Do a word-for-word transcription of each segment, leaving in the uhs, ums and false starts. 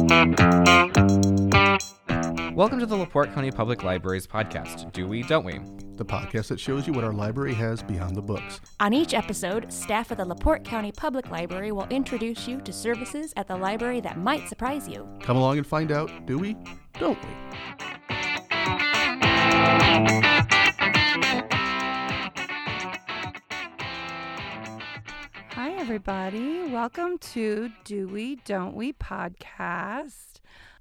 Welcome to the LaPorte County Public Library's podcast, Do We, Don't We? The podcast that shows you what our library has beyond the books. On each episode, staff of the LaPorte County Public Library will introduce you to services at the library that might surprise you. Come along and find out, do we, don't we? Hi, everybody. Welcome to Do We, Don't We podcast.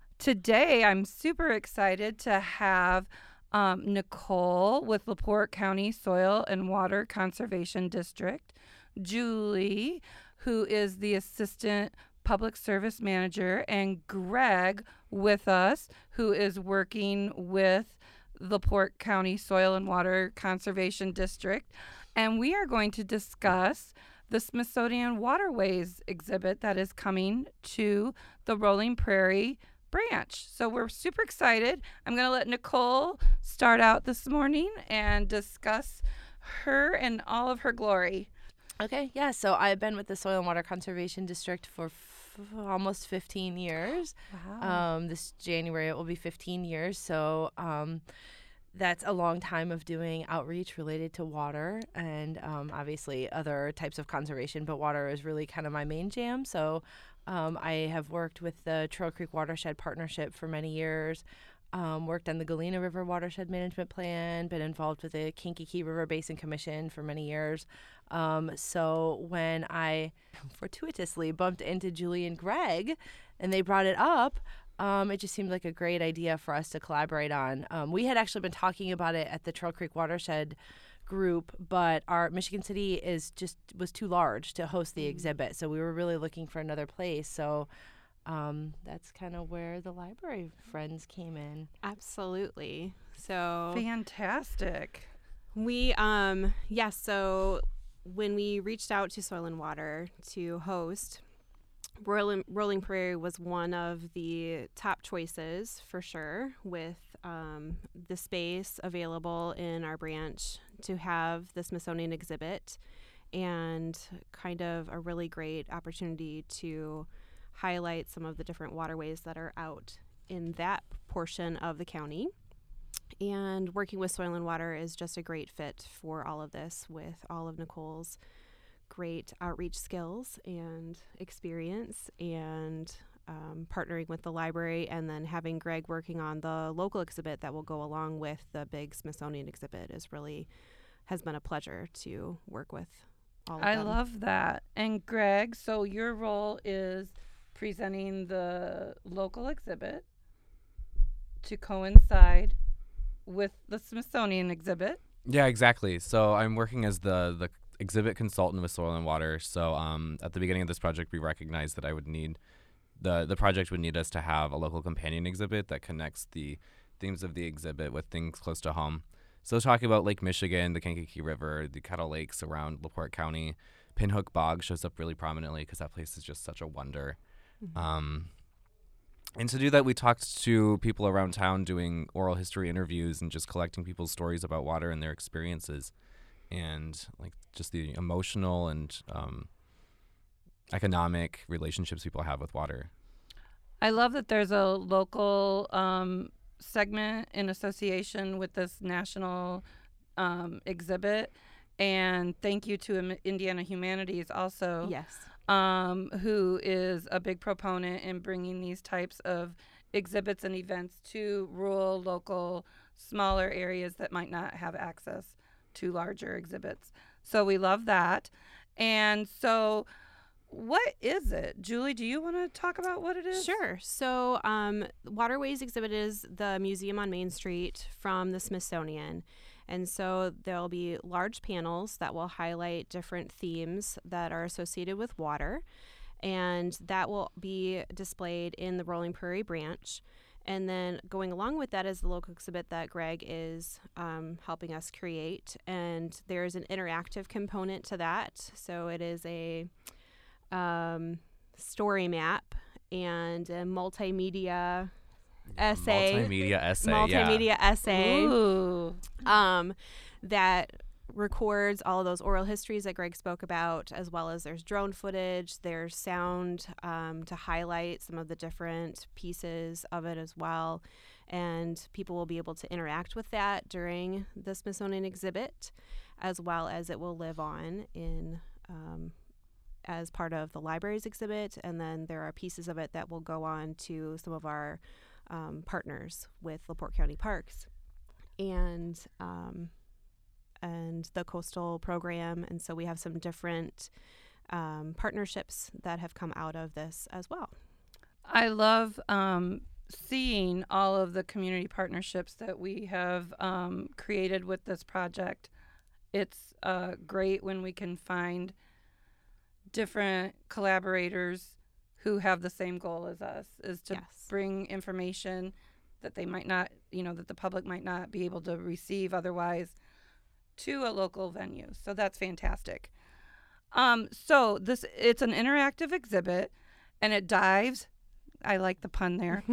Today, I'm super excited to have um, Nicole with LaPorte County Soil and Water Conservation District, Julie, who is the Assistant Public Service Manager, and Greg with us, who is working with LaPorte County Soil and Water Conservation District. And we are going to discuss the Smithsonian Waterways exhibit that is coming to the Rolling Prairie branch. So we're super excited. I'm going to let Nicole start out this morning and discuss her and all of her glory. Okay, yeah, so I've been with the Soil and Water Conservation District for f- almost fifteen years. Wow. Um, this January it will be fifteen years, so um, that's a long time of doing outreach related to water and um, obviously other types of conservation, but water is really kind of my main jam. So um, I have worked with the Trail Creek Watershed Partnership for many years, um, worked on the Galena River Watershed Management Plan, been involved with the Kankakee River Basin Commission for many years. Um, so when I fortuitously bumped into Julie and Greg and they brought it up, Um, it just seemed like a great idea for us to collaborate on. Um, we had actually been talking about it at the Trail Creek Watershed group, but our Michigan City is just was too large to host the exhibit, so we were really looking for another place. So um, that's kind of where the library friends came in. Absolutely. So Fantastic. we, um, yes. Yeah, so when we reached out to Soil and Water to host, Rolling, Rolling Prairie was one of the top choices for sure, with um, the space available in our branch to have the Smithsonian exhibit and kind of a really great opportunity to highlight some of the different waterways that are out in that portion of the county. And working with Soil and Water is just a great fit for all of this, with all of Nicole's great outreach skills and experience, and um, partnering with the library, and then having Greg working on the local exhibit that will go along with the big Smithsonian exhibit is really has been a pleasure to work with all of I them. love that. And Greg, so your role is presenting the local exhibit to coincide with the Smithsonian exhibit. Yeah, exactly. So I'm working as the the exhibit consultant with Soil and Water. So um, at the beginning of this project, we recognized that I would need the the project would need us to have a local companion exhibit that connects the themes of the exhibit with things close to home. So talking about Lake Michigan, the Kankakee River, the Kettle Lakes around LaPorte County, Pinhook Bog shows up really prominently because that place is just such a wonder. Mm-hmm. Um, and to do that, we talked to people around town doing oral history interviews and just collecting people's stories about water and their experiences, and like just the emotional and um, economic relationships people have with water. I love that there's a local um, segment in association with this national um, exhibit. And thank you to Im- Indiana Humanities also, Yes. um, who is a big proponent in bringing these types of exhibits and events to rural, local, smaller areas that might not have access to larger exhibits. So we love that. And so what is it? Julie, do you want to talk about what it is? Sure. So um, Waterways exhibit is the museum on Main Street from the Smithsonian. And so there'll be large panels that will highlight different themes that are associated with water. And that will be displayed in the Rolling Prairie branch. And then going along with that is the local exhibit that Greg is um, helping us create. And there's an interactive component to that. So it is a um, story map and a multimedia essay. Multimedia essay, multimedia yeah. essay Ooh. um, that records all of those oral histories that Greg spoke about, as well as there's drone footage, there's sound um, to highlight some of the different pieces of it as well. And people will be able to interact with that during the Smithsonian exhibit, as well as it will live on in um, as part of the library's exhibit. And then there are pieces of it that will go on to some of our um, partners with LaPorte County Parks and um, and the coastal program. And so we have some different um, partnerships that have come out of this as well. I love um, seeing all of the community partnerships that we have um, created with this project. It's uh, great when we can find different collaborators who have the same goal as us, is to Yes. bring information that they might not, you know, that the public might not be able to receive otherwise to a local venue. So that's fantastic. Um, so this, it's an interactive exhibit, and it dives, I like the pun there,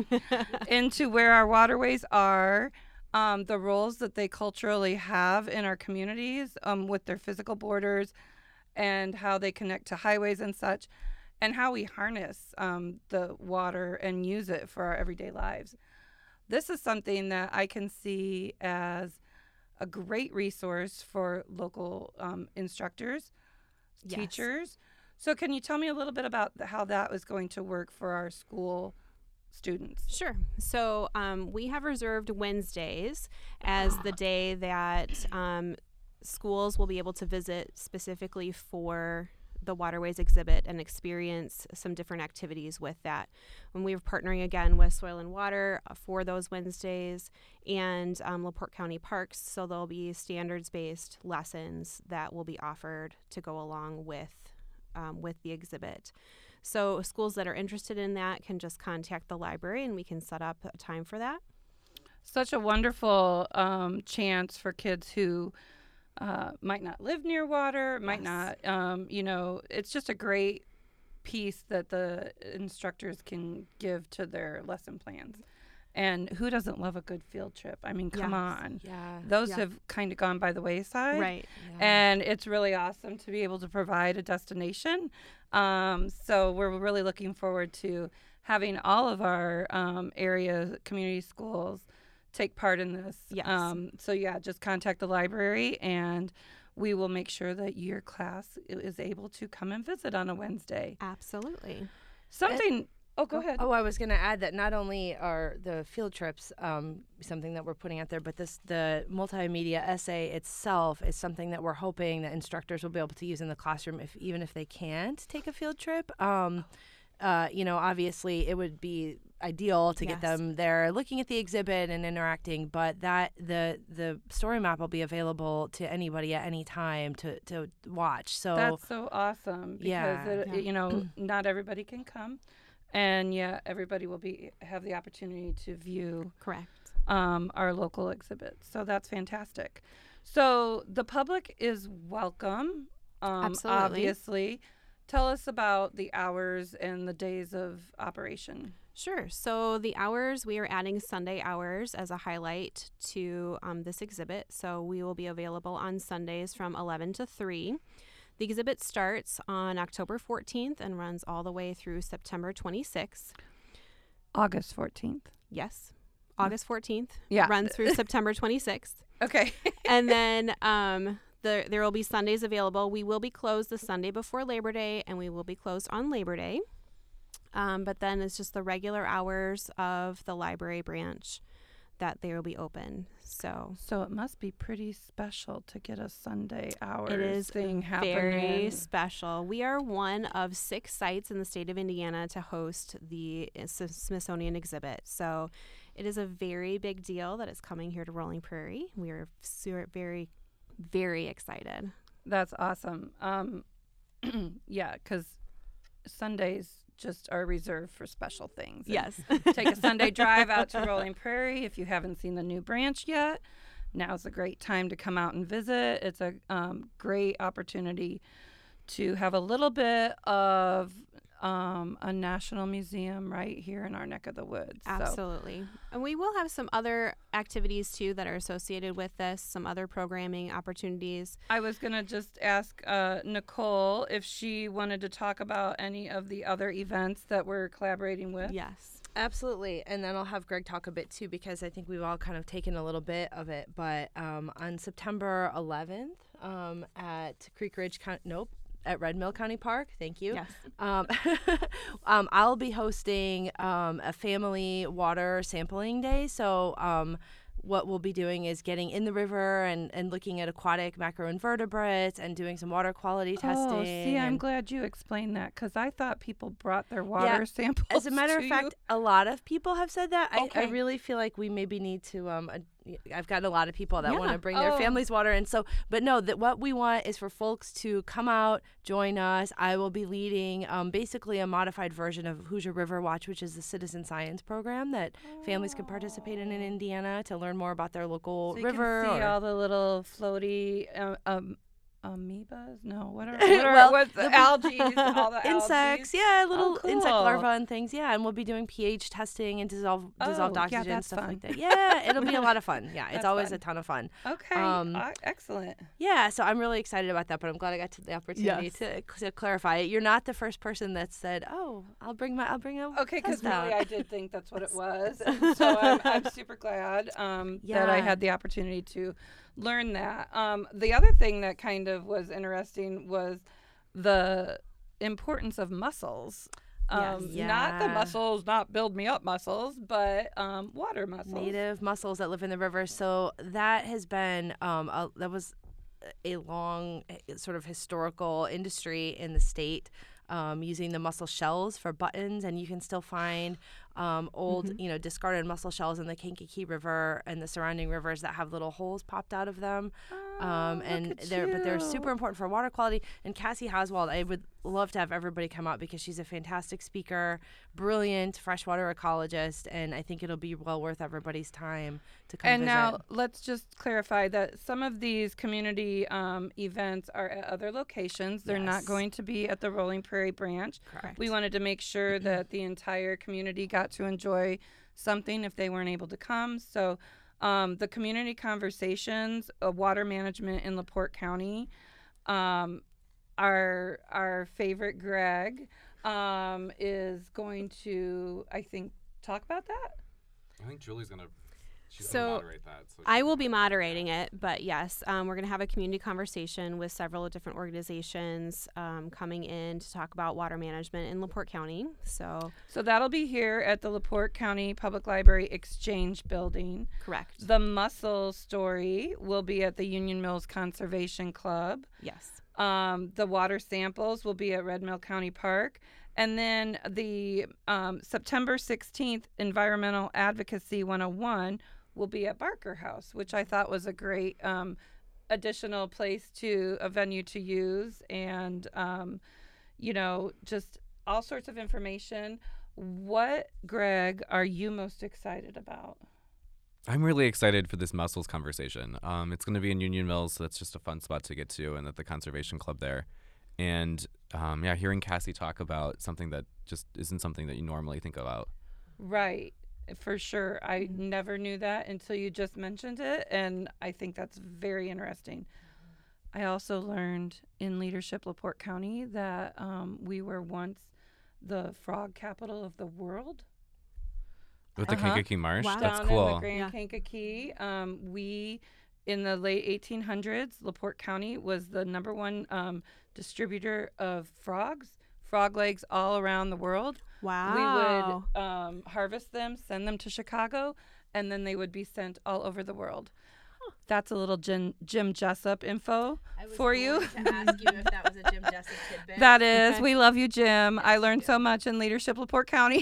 into where our waterways are, um, the roles that they culturally have in our communities um, with their physical borders, and how they connect to highways and such, and how we harness um, the water and use it for our everyday lives. This is something that I can see as a great resource for local um, instructors, Yes. teachers. So can you tell me a little bit about the, how that was going to work for our school students? Sure. So um, we have reserved Wednesdays as the day that um, schools will be able to visit specifically for the Waterways exhibit and experience some different activities with that. When we were partnering again with Soil and Water for those Wednesdays and um, LaPorte County Parks, so there'll be standards-based lessons that will be offered to go along with um, with the exhibit. So schools that are interested in that can just contact the library and we can set up a time for that. Such a wonderful um, chance for kids who uh, might not live near water, might Yes. not, um, you know, it's just a great piece that the instructors can give to their lesson plans. And who doesn't love a good field trip? I mean, come Yes. on. Yeah. Those Yeah. have kind of gone by the wayside. Right. And it's really awesome to be able to provide a destination. Um, so we're really looking forward to having all of our um, area community schools take part in this. Yes. Um, so yeah, just contact the library and we will make sure that your class i- is able to come and visit on a Wednesday. Absolutely. Something. Oh, go ahead. Oh, I was going to add that not only are the field trips um, something that we're putting out there, but this the multimedia essay itself is something that we're hoping that instructors will be able to use in the classroom, if even if they can't take a field trip. Um, uh, you know, obviously, it would be ideal to get Yes. them there looking at the exhibit and interacting, but that the the story map will be available to anybody at any time to, to watch. So That's so awesome because Yeah. it, Yeah. you know not everybody can come, and yeah, everybody will be have the opportunity to view Correct. um, our local exhibits. So that's fantastic. So the public is welcome. Um, Absolutely. Obviously, tell us about the hours and the days of operation. Sure. So the hours, we are adding Sunday hours as a highlight to um, this exhibit. So we will be available on Sundays from eleven to three. The exhibit starts on October fourteenth and runs all the way through September twenty-sixth. August fourteenth. Yes. August fourteenth. Yeah. Runs through September twenty-sixth. Okay. And then um, the, there will be Sundays available. We will be closed the Sunday before Labor Day, and we will be closed on Labor Day. Um, but then it's just the regular hours of the library branch that they will be open. So So it must be pretty special to get a Sunday hours it is thing happening. very special. We are one of six sites in the state of Indiana to host the uh, S- Smithsonian exhibit. So it is a very big deal that it's coming here to Rolling Prairie. We are su- very, very excited. That's awesome. Um, yeah, because Sundays just are reserved for special things. And Yes. take a Sunday drive out to Rolling Prairie if you haven't seen the new branch yet. Now's a great time to come out and visit. It's a um, great opportunity to have a little bit of um, a national museum right here in our neck of the woods. So- Absolutely. And we will have some other activities too that are associated with this, some other programming opportunities. I was going to just ask uh, Nicole if she wanted to talk about any of the other events that we're collaborating with. Yes. Absolutely. And then I'll have Greg talk a bit too, because I think we've all kind of taken a little bit of it. But um, on September eleventh um, at Creek Ridge, County, nope, at Red Mill County Park, thank you. Yes. Um, um, I'll be hosting um, a family water sampling day. So um, what we'll be doing is getting in the river and, and looking at aquatic macroinvertebrates and doing some water quality testing. Oh, see, I'm and- glad you explained that because I thought people brought their water samples. As a matter to of fact, you. a lot of people have said that. I, I Okay. really feel like we maybe need to. Um, uh, I've gotten a lot of people that Yeah. want to bring their Oh. family's water, and so. But no, that what we want is for folks to come out, join us. I will be leading um, basically a modified version of Hoosier River Watch, which is the citizen science program that families can participate in in Indiana to learn more about their local so you river. can see or- all the little floaty uh, um, amoebas. No, what are, what are Well, what's the the- algae? All the insects, algaes? yeah, little Oh, insect cool. larvae and things, yeah, and we'll be doing pH testing and dissolve, dissolved Oh, yeah, oxygen and that's stuff like fun. that. Yeah, it'll be a lot of fun. Yeah, it's That's always fun. a ton of fun. Okay, Um, uh, excellent. Yeah, so I'm really excited about that, but I'm glad I got to the opportunity Yes. to, to clarify it. You're not the first person that said, "Oh, I'll bring my, I'll bring a Okay, because test really out." I did think that's what it was. And so I'm, I'm super glad um, that I Yeah. had the opportunity to learn that. Um, the other thing that kind of was interesting was the importance of muscles. Um, Yes. Not the Yeah. muscles, not build me up muscles, but um, water muscles. native mussels that live in the river. So that has been um, a, that was a long eh, sort of historical industry in the state. Um, using the mussel shells for buttons, and you can still find um, old, Mm-hmm. you know, discarded mussel shells in the Kankakee River and the surrounding rivers that have little holes popped out of them. Um, look and at they're but they're you. super important for water quality. And Cassie Oswald, I would love to have everybody come out because she's a fantastic speaker, brilliant freshwater ecologist, and I think it'll be well worth everybody's time to come And visit. now let's just clarify that some of these community um, events are at other locations. They're not Yes. going to be at the Rolling Prairie branch. Correct. We wanted to make sure that the entire community got to enjoy something if they weren't able to come. So um, the community conversations, uh, water management in LaPorte County, um, our our favorite Greg um, is going to, I think, talk about that. I think Julie's gonna. She's So, gonna moderate that. So I she- will be moderating it, but yes, um, we're going to have a community conversation with several different organizations um, coming in to talk about water management in LaPorte County. So, So that'll be here at the LaPorte County Public Library Exchange Building. correct. The mussel story will be at the Union Mills Conservation Club. Yes. Um, the water samples will be at Red Mill County Park. And then the um, September sixteenth Environmental Advocacy one oh one will be at Barker House, which I thought was a great um, additional place to a venue to use. And, um, you know, just all sorts of information. What, Greg, are you most excited about? I'm really excited for this mussels conversation. Um, it's going to be in Union Mills, so that's just a fun spot to get to, and at the conservation club there. And um, yeah, hearing Cassie talk about something that just isn't something that you normally think about. Right, for sure. I never knew that until you just mentioned it, and I think that's very interesting. I also learned in Leadership LaPorte County that um, we were once the frog capital of the world. With the Uh-huh. Kankakee Marsh, Wow. that's Down in the cool. Grand Yeah. Kankakee. Um, we, in the late eighteen hundreds, LaPorte County was the number one um, distributor of frogs, frog legs all around the world. Wow. We would um, harvest them, send them to Chicago, and then they would be sent all over the world. That's a little Jim, Jim Jessup info for you. to ask you if that was a Jim Jessup tidbit. That is, Okay. we love you, Jim. I learned so much in Leadership LaPorte County,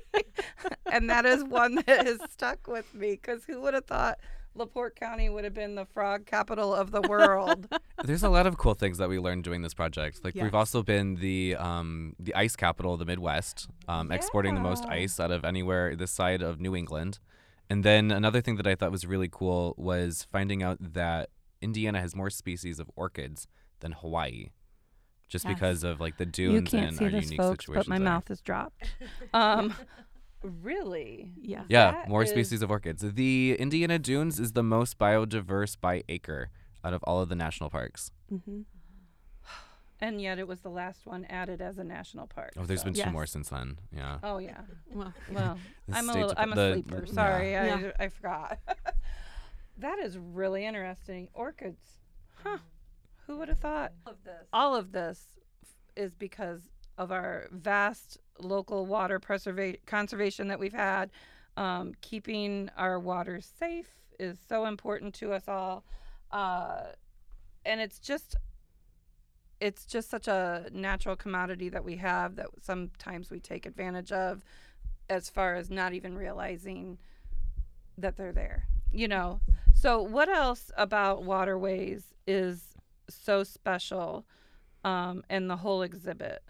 and that is one that has stuck with me because who would have thought LaPorte County would have been the frog capital of the world? There's a lot of cool things that we learned doing this project. Like Yes. we've also been the um, the ice capital of the Midwest, um, exporting the most Yeah. ice out of anywhere this side of New England. And then another thing that I thought was really cool was finding out that Indiana has more species of orchids than Hawaii. just Yes. because of like the You dunes can't and see our this, unique folks, situations but my there. mouth is dropped. Um, really? Yeah. Yeah, That more is- species of orchids. The Indiana Dunes is the most biodiverse by acre out of all of the national parks. Mm-hmm. And yet it was the last one added as a national park. Oh, there's so- been two Yes. more since then. Yeah. Oh yeah. Well, Well, The I'm a State little, Depa- I'm a the- sleeper. the- Sorry, yeah. I I forgot. That is really interesting. Orchids. Huh. Who would have thought? All of this f- is because of our vast local water preserva- conservation that we've had. Um, keeping our water safe is so important to us all. Uh, and it's just it's just such a natural commodity that we have that sometimes we take advantage of, as far as not even realizing that they're there, you know. So what else about waterways is so special, um, in the whole exhibit?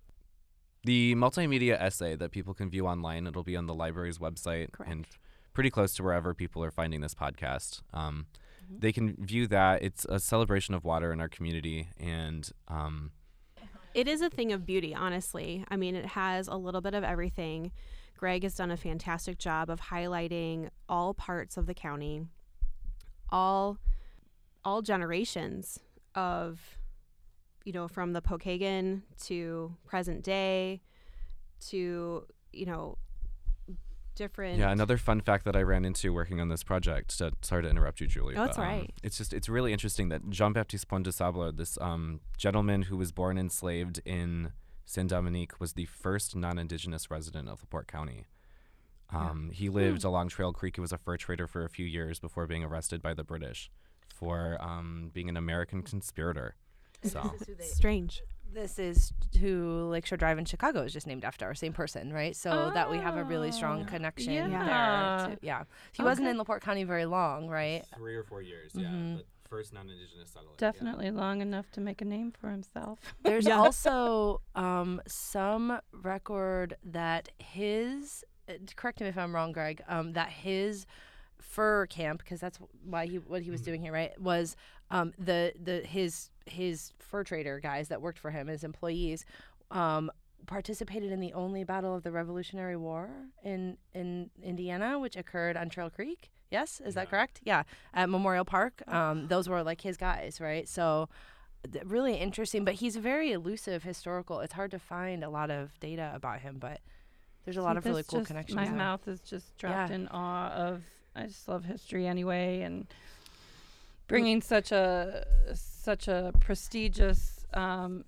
The multimedia essay that people can view online, it'll be on the library's website Correct. and pretty close to wherever people are finding this podcast. Um, They can view that. It's a celebration of water in our community, and um, it is a thing of beauty, honestly. I mean, it has a little bit of everything. Greg has done a fantastic job of highlighting all parts of the county, all all generations of, you know, from the Pokagon to present day to, you know, different. yeah, another fun fact that I ran into working on this project. So, sorry to interrupt you, Julie. Oh, that's but, um, right. It's just it's really interesting that Jean-Baptiste Pont de Sable, this um, gentleman who was born enslaved in Saint Dominique, was the first non-Indigenous resident of LaPorte County. Um, He lived along Trail Creek. He was a fur trader for a few years before being arrested by the British for um, being an American conspirator. So Strange. This is who Lakeshore Drive in Chicago is just named after, same person, right? So that we have a really strong Oh, connection yeah. there. To, yeah. He wasn't Okay. in LaPorte County very long, right? three or four years, Mhm. but first non-Indigenous settler. Definitely long enough to make a name for himself. There's Yeah. also um, some record that his, uh, correct me if I'm wrong, Greg, um, that his fur camp, because that's why he what he was doing here, right? Was um, the the his his fur trader guys that worked for him, his employees, um, participated in the only battle of the Revolutionary War in in Indiana, which occurred on Trail Creek. Yes, is that Yeah. correct? Yeah, at Memorial Park. Um, those were like his guys, right? So th- really interesting. But he's very elusive, historical. It's hard to find a lot of data about him, but there's a lot See, of really this cool just- connections. My there. mouth is just dropped Yeah. in awe of. I just love history anyway, and bringing such a such a prestigious um,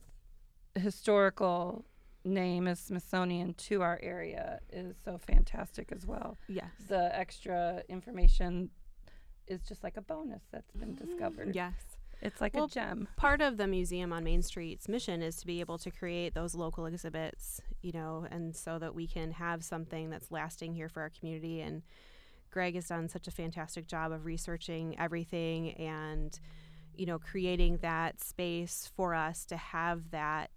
historical name as Smithsonian to our area is so fantastic as well. Yes. The extra information is just like a bonus that's been discovered. Yes. It's like Well, a gem. Part of the Museum on Main Street's mission is to be able to create those local exhibits, you know, and so that we can have something that's lasting here for our community. And Greg has done such a fantastic job of researching everything and, you know, creating that space for us to have that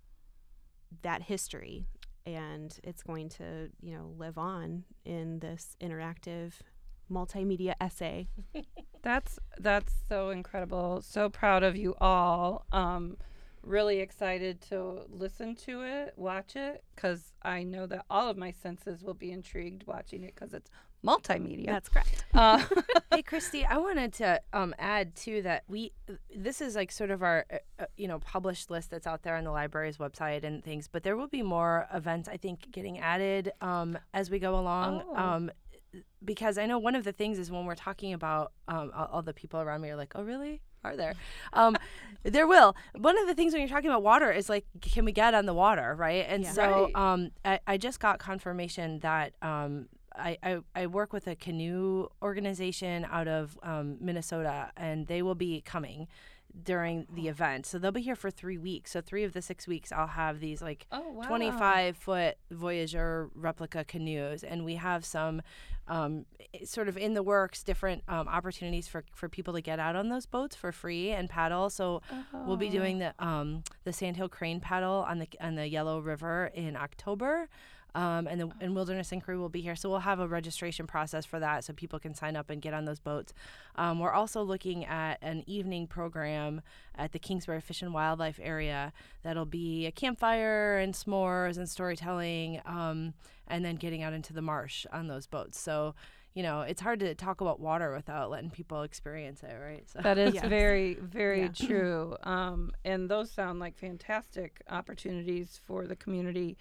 that history. And it's going to, you know, live on in this interactive multimedia essay. That's that's so incredible. So proud of you all. Um, really excited to listen to it, watch it, because I know that all of my senses will be intrigued watching it because it's multimedia. That's correct. Uh, Hey, Christy, I wanted to um, add too that we this is like sort of our uh, uh, you know published list that's out there on the library's website and things, but there will be more events I think getting added um, as we go along. Oh. Um, because I know one of the things is when we're talking about um, all, all the people around me are like, oh really? Are there? Um, there will. One of the things when you're talking about water is like, can we get on the water, right? And Yeah. so Right. um, I, I just got confirmation that um, I, I, I work with a canoe organization out of um, Minnesota, and they will be coming during the event. So they'll be here for three weeks. So three of the six weeks, I'll have these like oh wow. twenty-five foot Voyager replica canoes, and we have some um, i- sort of in the works different um, opportunities for, for people to get out on those boats for free and paddle. So we'll be doing the um, the Sandhill Crane paddle on the on the Yellow River in October. Um, and the and Wilderness Inquiry will be here. So we'll have a registration process for that so people can sign up and get on those boats. Um, we're also looking at an evening program at the Kingsbury Fish and Wildlife area that'll be a campfire and s'mores and storytelling, um, and then getting out into the marsh on those boats. So, you know, it's hard to talk about water without letting people experience it, right? So. That is Yes. very, very Yeah. true. Um, and those sound like fantastic opportunities for the community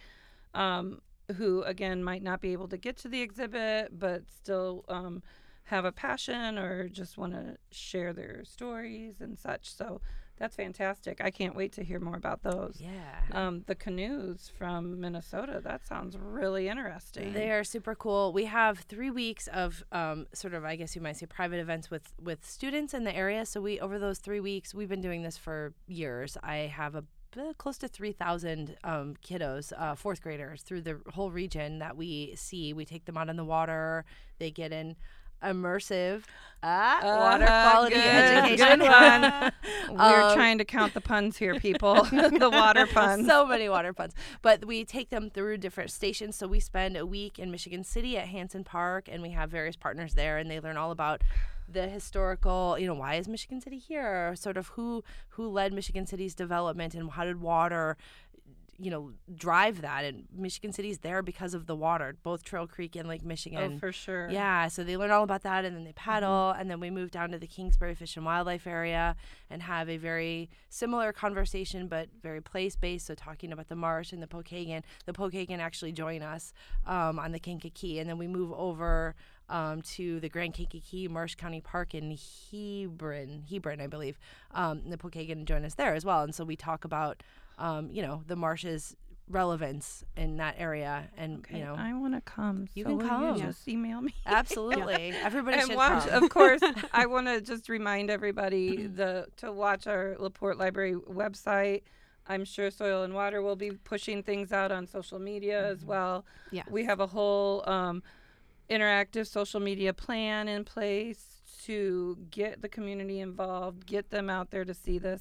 um, who, again, might not be able to get to the exhibit, but still um, have a passion or just want to share their stories and such. So that's fantastic. I can't wait to hear more about those. Yeah. Um, the canoes from Minnesota, that sounds really interesting. They are super cool. We have three weeks of um, sort of, I guess you might say, private events with, with students in the area. So we, over those three weeks, we've been doing this for years. I have a uh, close to three thousand um, kiddos, uh, fourth graders through the whole region that we see. We take them out on the water. They get in immersive uh, water Uh-huh, quality good, education. good one. We're Um, trying to count the puns here, people. The water puns. So many water puns. But we take them through different stations. So we spend a week in Michigan City at Hanson Park, and we have various partners there, and they learn all about the historical, you know, why is Michigan City here? Sort of who who led Michigan City's development, and how did water, you know, drive that. And Michigan City's there because of the water, both Trail Creek and Lake Michigan. Oh, for sure. Yeah, so they learn all about that, and then they paddle, and then we move down to the Kingsbury Fish and Wildlife area and have a very similar conversation, but very place-based, so talking about the marsh and the Pokagon. The Pokagon actually join us um, on the Kankakee, and then we move over um, to the Grand Kankakee Marsh County Park in Hebron, Hebron, I believe. Um, and the Pokagon join us there as well, and so we talk about, um, you know, the marsh's relevance in that area, and Okay, you know, I want to come. You so can will come. You just email me. absolutely, everybody And should watch, come. of course, I want to just remind everybody the to watch our LaPorte Library website. I'm sure Soil and Water will be pushing things out on social media as well. Yes. We have a whole um, interactive social media plan in place to get the community involved, get them out there to see this.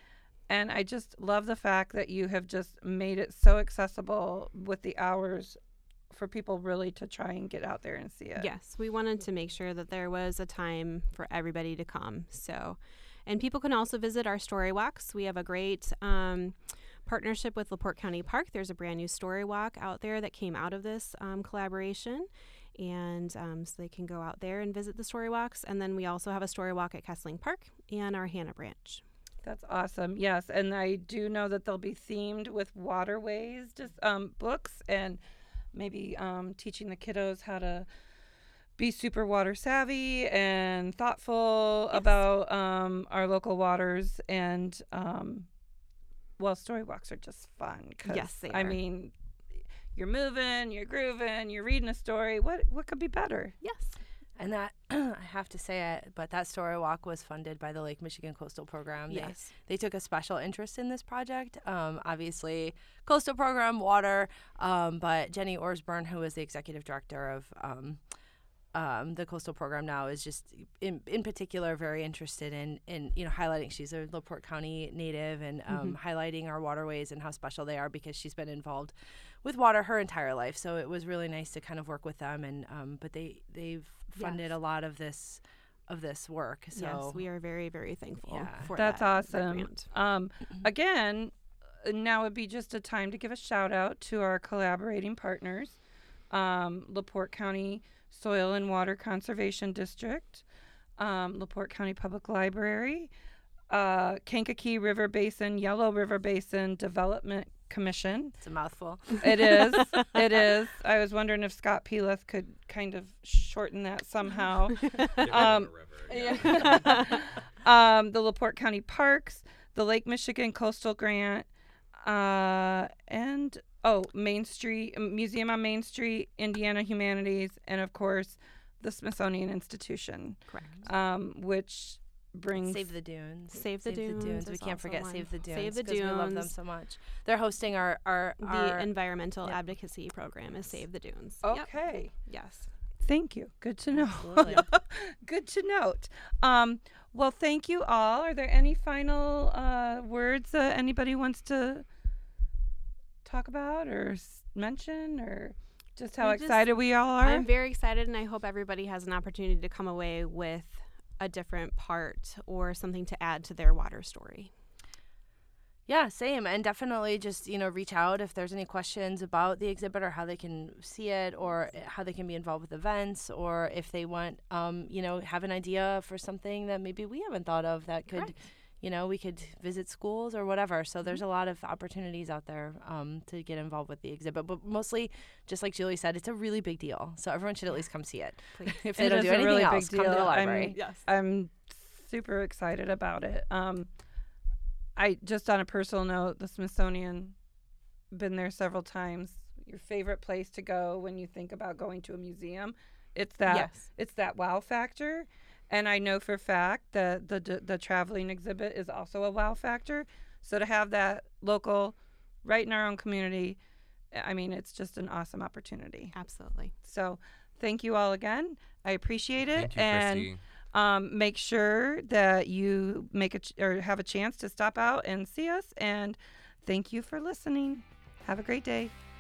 And I just love the fact that you have just made it so accessible with the hours for people really to try and get out there and see it. Yes, we wanted to make sure that there was a time for everybody to come. So, and people can also visit our story walks. We have a great um, partnership with LaPorte County Park. There's a brand new story walk out there that came out of this um, collaboration. And um, so they can go out there and visit the story walks. And then we also have a story walk at Kessling Park and our Hannah Branch. That's awesome. Yes, and I do know that they'll be themed with waterways, just um, books, and maybe um, teaching the kiddos how to be super water savvy and thoughtful Yes. about um, our local waters. And um, well, story walks are just fun. 'Cause, Yes, they I are. mean, you're moving, you're grooving, you're reading a story. What what could be better? Yes. And that, I have to say it, but that story walk was funded by the Lake Michigan Coastal Program. They, Yes. they took a special interest in this project. Um, obviously, coastal program, water, um, but Jenny Orsburn, who is the executive director of um, um, the coastal program now, is just in in particular very interested in in you know highlighting. She's a LaPorte County native, and um, highlighting our waterways and how special they are because she's been involved with water her entire life. So it was really nice to kind of work with them, and um, but they they've funded Yes. a lot of this of this work. So Yes, we are very, very thankful Yeah. for That's that, that awesome. grant. Um, again, uh, now would be just a time to give a shout out to our collaborating partners, um, LaPorte County Soil and Water Conservation District, um, LaPorte County Public Library, uh, Kankakee River Basin, Yellow River Basin Development Commission. it's a mouthful. It is. It is. I was wondering if Scott Peleth could kind of shorten that somehow. Um, yeah. um, the LaPorte County Parks, the Lake Michigan Coastal Grant, uh, and oh, Main Street Museum on Main Street, Indiana Humanities, and of course, the Smithsonian Institution, Correct. um, which brings Save the Dunes. Save the Dunes We is can't also forget one. Save the Dunes. Save the 'cause we love them Dunes. so much. They're hosting our our, The our environmental Yep. advocacy program is Save the Dunes. Yep. okay. Yes. Thank you. Good to know. Absolutely. Good to note. Um, well, thank you all. Are there any final uh, words uh, anybody wants to talk about or s- mention, or just how We just- excited we all are? I'm very excited, and I hope everybody has an opportunity to come away with a different part or something to add to their water story. Yeah, same. And definitely just, you know, reach out if there's any questions about the exhibit or how they can see it or how they can be involved with events, or if they want, um, you know, have an idea for something that maybe we haven't thought of that could, Correct. you know, we could visit schools or whatever. So there's a lot of opportunities out there um, to get involved with the exhibit. But mostly, just like Julie said, it's a really big deal. So everyone should at least come see it. Please. If It they don't is do a anything really else, big come to the deal. I'm- library. Yes. I'm super excited about it. Um, I just on a personal note, the Smithsonian, been there several times. Your favorite place to go when you think about going to a museum, it's that Yes. it's that wow factor. And I know for a fact that the, the the traveling exhibit is also a wow factor. So to have that local, right in our own community, I mean, it's just an awesome opportunity. Absolutely. So thank you all again. I appreciate it. Thank you, and Christy. um, make sure that you make a ch- or have a chance to stop out and see us. And thank you for listening. Have a great day.